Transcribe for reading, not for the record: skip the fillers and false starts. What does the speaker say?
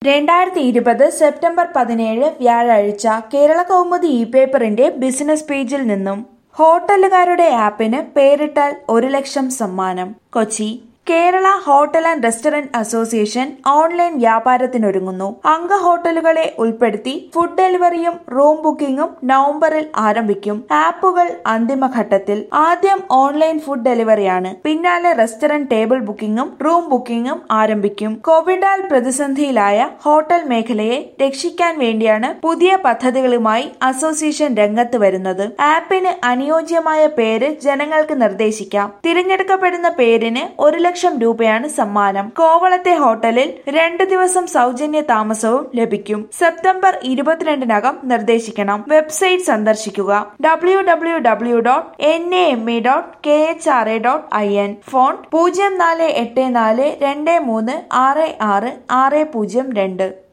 2020 September 17 വ്യാഴാഴ്ച കേരള കൗമുദി പേപ്പറിന്റെ business പേജിൽ നിന്നും ഹോട്ടലുകാരുടെ ആപ്പിന് പേരിട്ടാൽ 1,00,000 സമ്മാനം. Kochi Kerala hotel and restaurant association online വ്യാപാരത്തിനൊരുങ്ങുന്നു. അംഗ ഹോട്ടലുകളെ ഉൾപ്പെടുത്തി ഫുഡ് ഡെലിവറിയും റൂം ബുക്കിംഗും നവംബറിൽ ആരംഭിക്കും. ആപ്പുകൾ അന്തിമഘട്ടത്തിൽ. ആദ്യം ഓൺലൈൻ ഫുഡ് ഡെലിവറിയാണ്. പിന്നാലെ റെസ്റ്റോറന്റ് ടേബിൾ ബുക്കിംഗും റൂം ബുക്കിംഗും ആരംഭിക്കും. കോവിഡാൽ പ്രതിസന്ധിയിലായ ഹോട്ടൽ മേഖലയെ രക്ഷിക്കാൻ വേണ്ടിയാണ് പുതിയ പദ്ധതികളുമായി അസോസിയേഷൻ രംഗത്ത് വരുന്നത്. ആപ്പിന് അനുയോജ്യമായ പേര് ജനങ്ങൾക്ക് നിർദ്ദേശിക്കാം. തിരഞ്ഞെടുക്കപ്പെടുന്ന പേരിന് 1,00,000 രൂപയാണ് സമ്മാനം. കോവളത്തെ ഹോട്ടലിൽ 2 ദിവസം സൗജന്യ താമസവും ലഭിക്കും. സെപ്റ്റംബർ 22-നകം നിർദ്ദേശിക്കണം. വെബ്സൈറ്റ് സന്ദർശിക്കുക www.name.khra.in. ഫോൺ 048423666002.